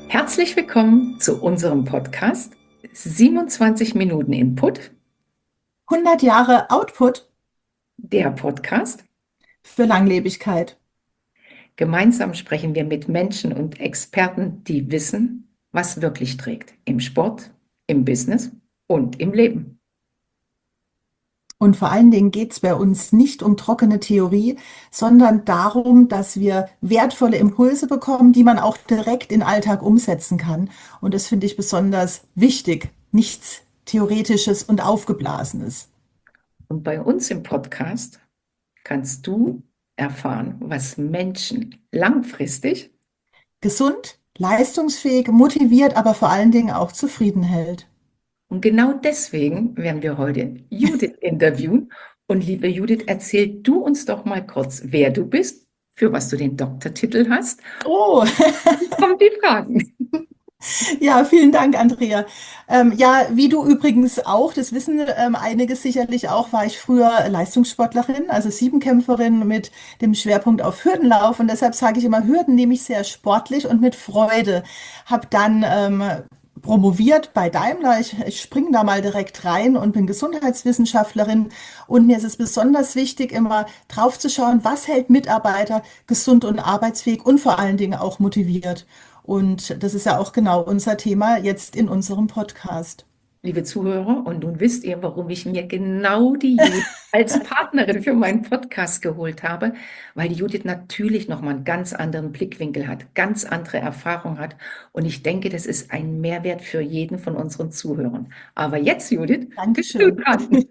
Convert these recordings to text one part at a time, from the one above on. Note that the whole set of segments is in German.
Herzlich willkommen zu unserem Podcast 27 Minuten Input, 100 Jahre Output der Podcast. für Langlebigkeit. Gemeinsam sprechen wir mit Menschen und Experten, die wissen, was wirklich trägt im Sport, im Business und im Leben. Und vor allen Dingen geht es bei uns nicht um trockene Theorie, sondern darum, dass wir wertvolle Impulse bekommen, die man auch direkt in den Alltag umsetzen kann. Und das finde ich besonders wichtig. Nichts Theoretisches und Aufgeblasenes. Und bei uns im Podcast kannst du erfahren, was Menschen langfristig, Gesund, leistungsfähig, motiviert, aber vor allen Dingen auch zufrieden hält. und genau deswegen werden wir heute Judith interviewen. Und liebe Judith, erzähl du uns doch mal kurz, wer du bist, für was du den Doktortitel hast. Oh, Kommen die Fragen. ja, vielen Dank, Andrea. Ja, wie du übrigens auch, das wissen einige sicherlich auch, war ich früher Leistungssportlerin, also Siebenkämpferin mit dem Schwerpunkt auf Hürdenlauf. Und deshalb sage ich immer, Hürden nehme ich sehr sportlich und mit Freude. Habe dann promoviert bei Daimler. Ich springe da mal direkt rein und bin Gesundheitswissenschaftlerin. Und mir ist es besonders wichtig, immer drauf zu schauen, was hält Mitarbeiter gesund und arbeitsfähig und vor allen Dingen auch motiviert. Und das ist ja auch genau unser Thema jetzt in unserem Podcast. Liebe Zuhörer, und nun wisst ihr, warum ich mir genau die Judith als Partnerin für meinen Podcast geholt habe, weil die Judith natürlich nochmal einen ganz anderen Blickwinkel hat, ganz andere Erfahrung hat. Und ich denke, das ist ein Mehrwert für jeden von unseren Zuhörern. Aber jetzt, Judith, bist du Dankeschön. dran.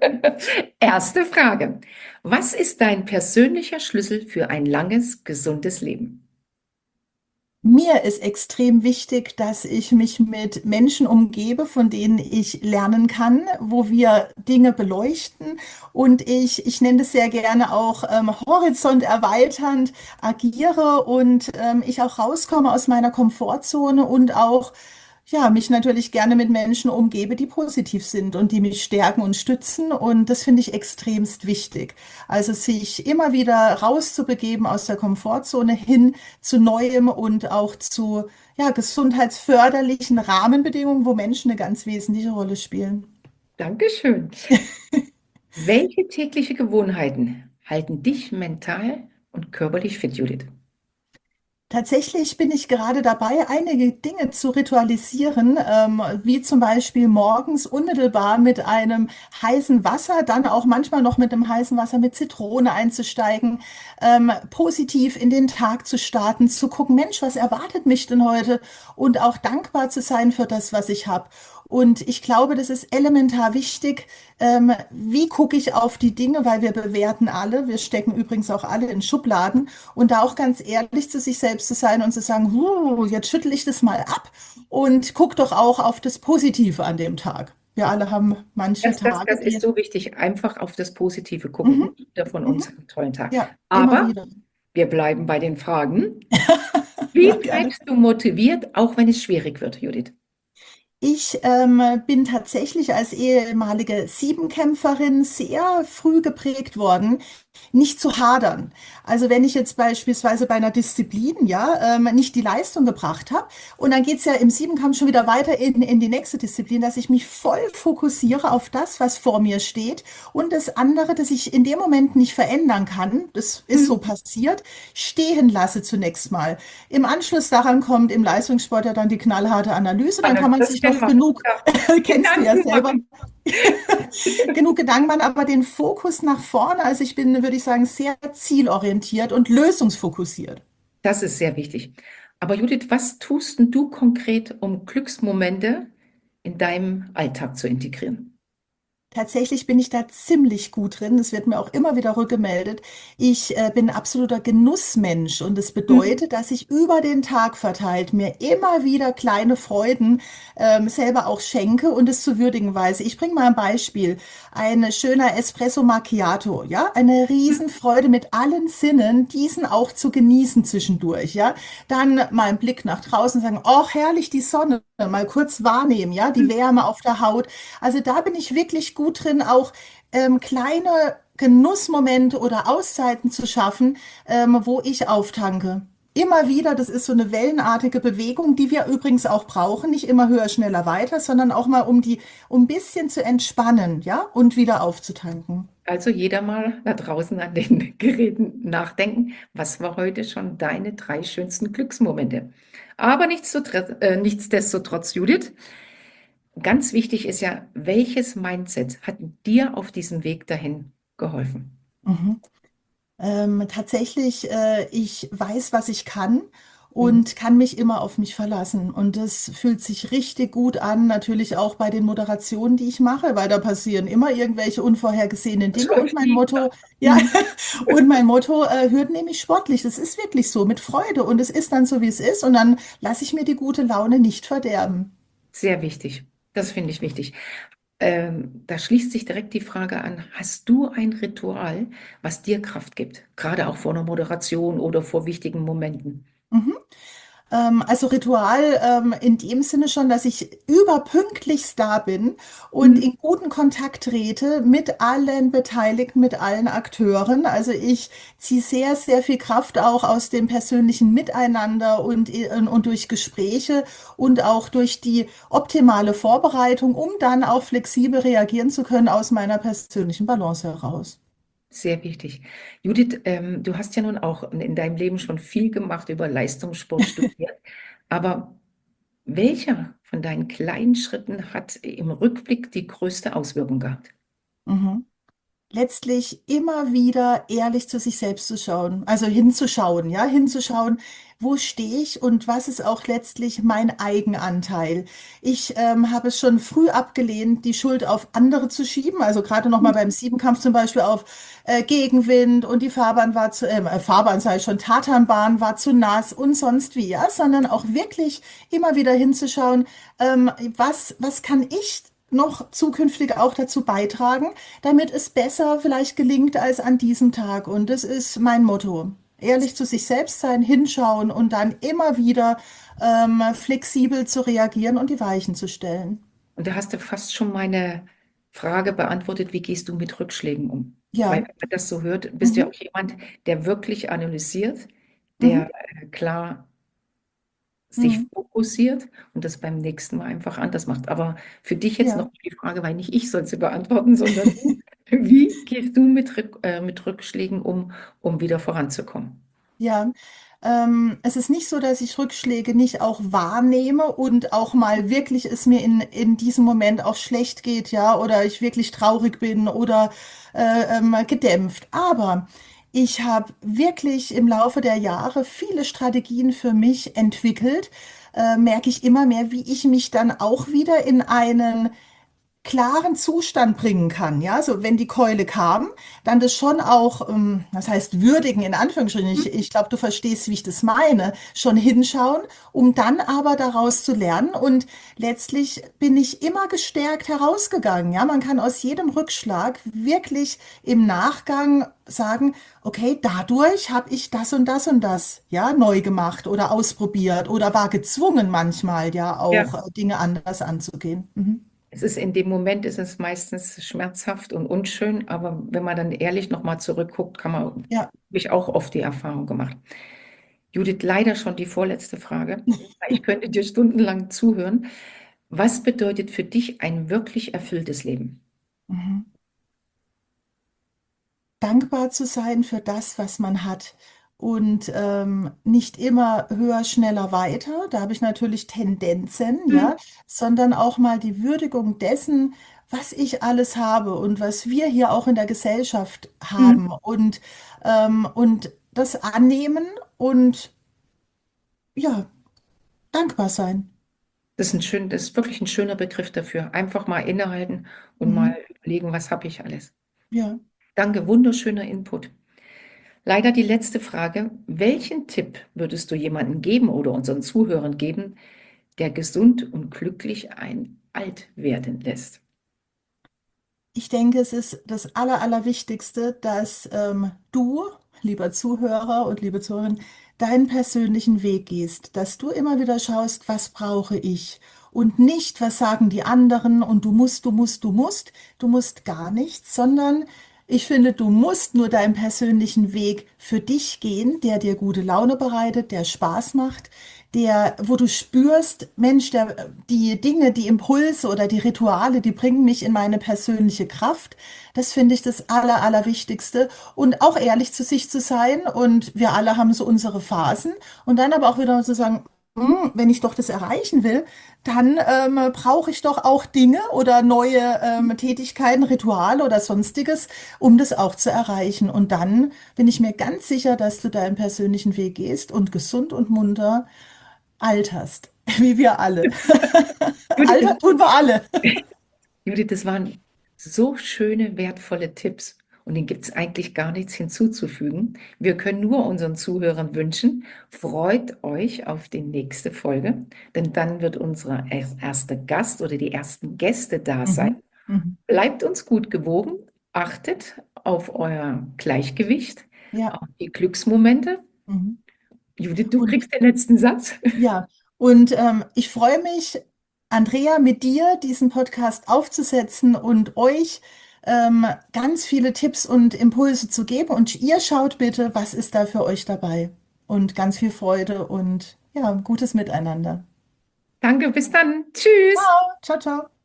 Erste Frage. Was ist dein persönlicher Schlüssel für ein langes, gesundes Leben? Mir ist extrem wichtig, dass ich mich mit Menschen umgebe, von denen ich lernen kann, wo wir Dinge beleuchten und ich nenne das sehr gerne auch Horizont erweiternd agiere und ich auch rauskomme aus meiner Komfortzone und auch ja, mich natürlich gerne mit Menschen umgebe, die positiv sind und die mich stärken und stützen. Und das finde ich extremst wichtig. Also sich immer wieder rauszubegeben aus der Komfortzone hin zu Neuem und auch zu ja, gesundheitsförderlichen Rahmenbedingungen, wo Menschen eine ganz wesentliche Rolle spielen. Dankeschön. Welche tägliche Gewohnheiten halten dich mental und körperlich fit, Judith? Tatsächlich bin ich gerade dabei, einige Dinge zu ritualisieren, wie zum Beispiel morgens unmittelbar mit einem heißen Wasser, dann auch manchmal noch mit einem heißen Wasser mit Zitrone einzusteigen, positiv in den Tag zu starten, zu gucken, Mensch, was erwartet mich denn heute? Und auch dankbar zu sein für das, was ich habe. Und ich glaube, das ist elementar wichtig. Wie gucke ich auf die Dinge, weil wir bewerten alle. Wir stecken übrigens auch alle in Schubladen. Und da auch ganz ehrlich zu sich selbst zu sein und zu sagen, jetzt schüttle ich das mal ab und guck doch auch auf das Positive an dem Tag. Wir alle haben manche Tage, Das ist die, so wichtig, einfach auf das Positive gucken mhm, und jeder von uns mhm, hat einen tollen Tag. ja, immer Aber wieder. wir bleiben bei den Fragen. Ja, Wie gerne. bleibst du motiviert, auch wenn es schwierig wird, Judith? Ich bin tatsächlich als ehemalige Siebenkämpferin sehr früh geprägt worden, nicht zu hadern. Also wenn ich jetzt beispielsweise bei einer Disziplin ja nicht die Leistung gebracht habe und dann geht's ja im Siebenkampf schon wieder weiter in die nächste Disziplin, dass ich mich voll fokussiere auf das, was vor mir steht und das andere, das ich in dem Moment nicht verändern kann, das ist Hm. so passiert, stehen lasse zunächst mal. Im Anschluss daran kommt im Leistungssport ja dann die knallharte Analyse, dann kann man Das sich kennen noch wir. genug, Ja. kennst du ja Gedanken selber, machen. genug Gedanken machen, aber den Fokus nach vorne, also ich bin, würde ich sagen, sehr zielorientiert und lösungsfokussiert. Das ist sehr wichtig. Aber Judith, was tust denn du konkret, um Glücksmomente in deinem Alltag zu integrieren? Tatsächlich bin ich da ziemlich gut drin. Das wird mir auch immer wieder rückgemeldet. Ich bin absoluter Genussmensch und das Hm. bedeutet, dass ich über den Tag verteilt mir immer wieder kleine Freuden selber auch schenke und es zu würdigen weiß. Ich bringe mal ein Beispiel. Ein schöner Espresso Macchiato, ja, eine Riesenfreude mit allen Sinnen, diesen auch zu genießen zwischendurch, ja. Dann mal einen Blick nach draußen sagen, oh, herrlich die Sonne, mal kurz wahrnehmen, ja, die Wärme auf der Haut. Also da bin ich wirklich gut drin, auch kleine Genussmomente oder Auszeiten zu schaffen, wo ich auftanke. immer wieder, das ist so eine wellenartige Bewegung, die wir übrigens auch brauchen, nicht immer höher, schneller, weiter, sondern auch mal um ein bisschen zu entspannen, ja, und wieder aufzutanken. Also jeder mal da draußen an den Geräten nachdenken, was war heute schon deine 3 schönsten Glücksmomente? Aber nichtsdestotrotz, Judith, ganz wichtig ist ja, welches Mindset hat dir auf diesem Weg dahin geholfen? Mhm. Tatsächlich, ich weiß, was ich kann Mhm. und kann mich immer auf mich verlassen. Und das fühlt sich richtig gut an, natürlich auch bei den Moderationen, die ich mache, weil da passieren immer irgendwelche unvorhergesehenen Das Dinge. hoffe Und ich mein nie. Motto, ja, Mhm. und mein Motto, hört nämlich sportlich. Das ist wirklich so, mit Freude. Und es ist dann so, wie es ist. Und dann lasse ich mir die gute Laune nicht verderben. Sehr wichtig. Das finde ich wichtig. Da schließt sich direkt die Frage an, hast du ein Ritual, was dir Kraft gibt? Gerade auch vor einer Moderation oder vor wichtigen Momenten. Mhm. Also Ritual in dem Sinne schon, dass ich überpünktlichst da bin und Mhm. in guten Kontakt trete mit allen Beteiligten, mit allen Akteuren. Also ich ziehe sehr, sehr viel Kraft auch aus dem persönlichen Miteinander und durch Gespräche und auch durch die optimale Vorbereitung, um dann auch flexibel reagieren zu können aus meiner persönlichen Balance heraus. Sehr wichtig. Judith, du hast ja nun auch in deinem Leben schon viel gemacht, über Leistungssport studiert, aber welcher von deinen kleinen Schritten hat im Rückblick die größte Auswirkung gehabt? Mhm. Letztlich immer wieder ehrlich zu sich selbst zu schauen, also hinzuschauen, ja, hinzuschauen, wo stehe ich und was ist auch letztlich mein Eigenanteil. Ich habe es schon früh abgelehnt, die Schuld auf andere zu schieben, also gerade noch mal beim Siebenkampf zum Beispiel auf Gegenwind und die Fahrbahn war Fahrbahn sage ich schon, Tatanbahn war zu nass und sonst wie, ja, sondern auch wirklich immer wieder hinzuschauen, was kann ich noch zukünftig auch dazu beitragen, damit es besser vielleicht gelingt als an diesem Tag. Und das ist mein Motto. Ehrlich zu sich selbst sein, hinschauen und dann immer wieder flexibel zu reagieren und die Weichen zu stellen. Und da hast du fast schon meine Frage beantwortet, wie gehst du mit Rückschlägen um? Weil Ja. wenn man das so hört, bist du ja Mhm. auch jemand, der wirklich analysiert, der Mhm. klar sich Mhm. fokussiert und das beim nächsten Mal einfach anders macht. Aber für dich jetzt noch Ja. die Frage, weil nicht ich soll sie beantworten, sondern du. Wie gehst du mit Rückschlägen um, um wieder voranzukommen? Ja, es ist nicht so, dass ich Rückschläge nicht auch wahrnehme und auch mal wirklich es mir in diesem Moment auch schlecht geht, ja, oder ich wirklich traurig bin oder gedämpft. Aber ich habe wirklich im Laufe der Jahre viele Strategien für mich entwickelt, merke ich immer mehr, wie ich mich dann auch wieder in einen klaren Zustand bringen kann. Ja, so wenn die Keule kam, dann das schon auch, das heißt würdigen in Anführungsstrichen. Ich glaube, du verstehst, wie ich das meine. Schon hinschauen, um dann aber daraus zu lernen. Und letztlich bin ich immer gestärkt herausgegangen. Ja, man kann aus jedem Rückschlag wirklich im Nachgang sagen, okay, dadurch habe ich das und das, ja, neu gemacht oder ausprobiert oder war gezwungen manchmal, ja, Ja. auch Dinge anders anzugehen. Mhm. Es ist in dem Moment ist es meistens schmerzhaft und unschön, aber wenn man dann ehrlich nochmal zurückguckt, kann man, habe Ja. ich auch oft die Erfahrung gemacht. Judith, leider schon die vorletzte Frage. Ich könnte dir stundenlang zuhören. Was bedeutet für dich ein wirklich erfülltes Leben? Mhm. Dankbar zu sein für das, was man hat. Und nicht immer höher, schneller, weiter. Da habe ich natürlich Tendenzen, Mhm. ja, sondern auch mal die Würdigung dessen, was ich alles habe und was wir hier auch in der Gesellschaft Mhm. haben. Und das annehmen und ja, dankbar sein. Das ist wirklich ein schöner Begriff dafür. Einfach mal innehalten und mal Mhm. überlegen, was habe ich alles. Ja. Danke, wunderschöner Input. Leider die letzte Frage. Welchen Tipp würdest du jemandem geben oder unseren Zuhörern geben, der gesund und glücklich ein alt werden lässt? Ich denke, es ist das Allerwichtigste, dass du, lieber Zuhörer und liebe Zuhörerin, deinen persönlichen Weg gehst, dass du immer wieder schaust, was brauche ich und nicht, was sagen die anderen und du musst gar nichts, sondern Ich finde, du musst nur deinen persönlichen Weg für dich gehen, der dir gute Laune bereitet, der Spaß macht, der, wo du spürst, Mensch, die Dinge, die Impulse oder die Rituale, die bringen mich in meine persönliche Kraft. Das finde ich das Allerwichtigste. Und auch ehrlich zu sich zu sein. Und wir alle haben so unsere Phasen. Und dann aber auch wieder zu sagen, wenn ich doch das erreichen will, dann brauche ich doch auch Dinge oder neue Tätigkeiten, Rituale oder sonstiges, um das auch zu erreichen. Und dann bin ich mir ganz sicher, dass du deinen persönlichen Weg gehst und gesund und munter alterst, wie wir alle. Judith, Alter tun wir alle. Judith, das waren so schöne, wertvolle Tipps. Und denen gibt es eigentlich gar nichts hinzuzufügen. Wir können nur unseren Zuhörern wünschen, freut euch auf die nächste Folge, denn dann wird unser erster Gast oder die ersten Gäste da sein. Mhm. Mhm. Bleibt uns gut gewogen, achtet auf euer Gleichgewicht, Ja. auf die Glücksmomente. Mhm. Judith, du Und kriegst den letzten Satz. ja, und ich freue mich, Andrea, mit dir diesen Podcast aufzusetzen und euch ganz viele Tipps und Impulse zu geben. Und ihr schaut bitte, was ist da für euch dabei. Und ganz viel Freude und ja, gutes Miteinander. Danke, bis dann. Tschüss. Ciao, ciao.